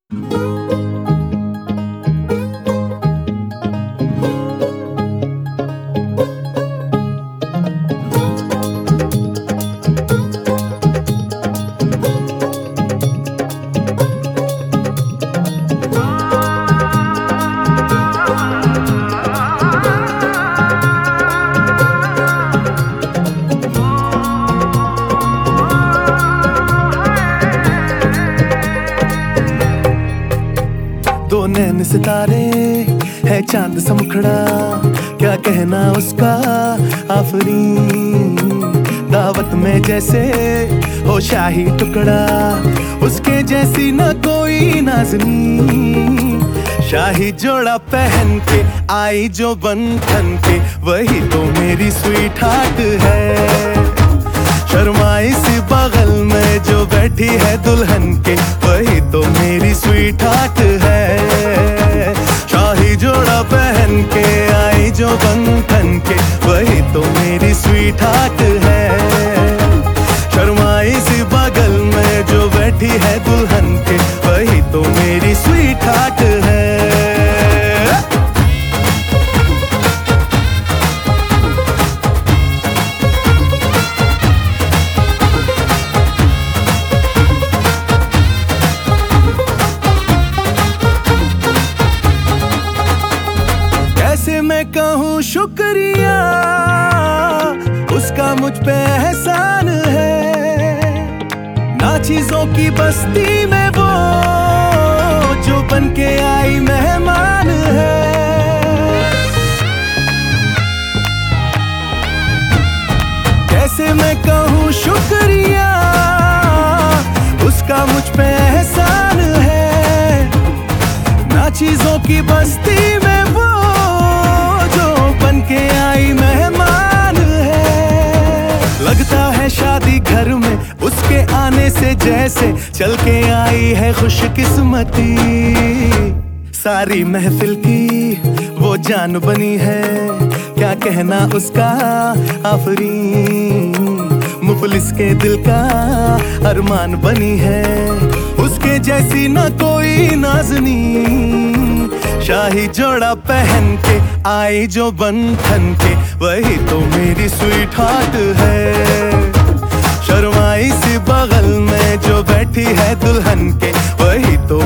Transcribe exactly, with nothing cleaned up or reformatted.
दो नैन सितारे है चांद सा मुखड़ा, क्या कहना उसका आफरीन। दावत में जैसे हो शाही टुकड़ा, उसके जैसी न कोई नाज़नीन। शाही जोड़ा पहन के आई जो बंधन के, वही तो मेरी स्वीट हार्ट है। शर्माई सी बगल में जो बैठी है दुल्हन के, वही तो मेरी स्वीट हार्ट है। शाही जोड़ा पहन के आई जो बंधन के, वही तो मेरी स्वीट हार्ट है। शर्माई सी बगल में जो बैठी है दुल्हन के, वही तो मेरी स्वीट हार्ट है। मैं कहूँ शुक्रिया, उसका मुझ पे एहसान है। ना चीजों की बस्ती में वो जो बन के आई मेहमान है। कैसे मैं कहूँ शुक्रिया, उसका मुझ पे एहसान है। ना चीजों की बस्ती में वो के आई मेहमान है। लगता है शादी घर में उसके आने से जैसे चल के आई है खुशकिस्मती। सारी महफिल की वो जान बनी है, क्या कहना उसका आफरीन। मुफलिस के दिल का अरमान बनी है, उसके जैसी न कोई नाज़नीन। शाही जोड़ा पहन के आई जो बंधन के, वही तो मेरी स्वीट हार्ट है। शर्माई सी बगल में जो बैठी है दुल्हन के, वही तो